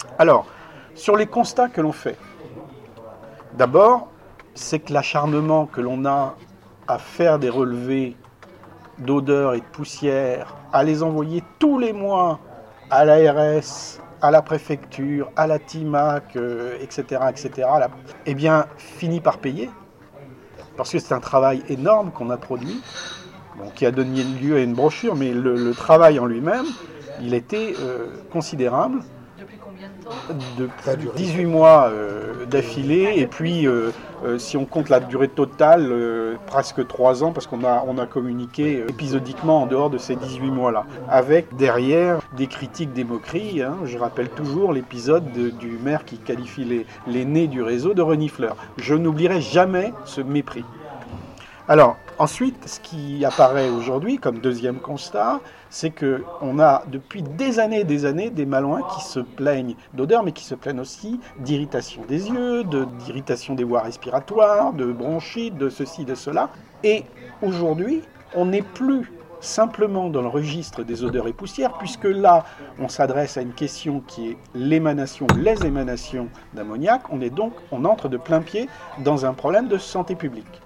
Alors, sur les constats que l'on fait, d'abord, c'est que l'acharnement que l'on a à faire des relevés d'odeurs et de poussière, à les envoyer tous les mois à l'ARS, à la préfecture, à la TIMAC, etc., etc., eh bien, finit par payer, parce que c'est un travail énorme qu'on a produit, bon, qui a donné lieu à une brochure, mais le travail en lui-même, il était considérable. Depuis combien de temps? Depuis 18 mois d'affilée, et puis si on compte la durée totale, presque 3 ans, parce qu'on a communiqué épisodiquement en dehors de ces 18 mois-là, avec derrière des critiques, des moqueries. Hein. Je rappelle toujours l'épisode du maire qui qualifie les nez du réseau de renifleurs. Je n'oublierai jamais ce mépris. Alors, ensuite, ce qui apparaît aujourd'hui comme deuxième constat, c'est qu'on a depuis des années des malouins qui se plaignent d'odeur, mais qui se plaignent aussi d'irritation des yeux, d'irritation des voies respiratoires, de bronchite, de ceci, de cela. Et aujourd'hui, on n'est plus simplement dans le registre des odeurs et poussières, puisque là, on s'adresse à une question qui est l'émanation, les émanations d'ammoniac. On entre de plein pied dans un problème de santé publique.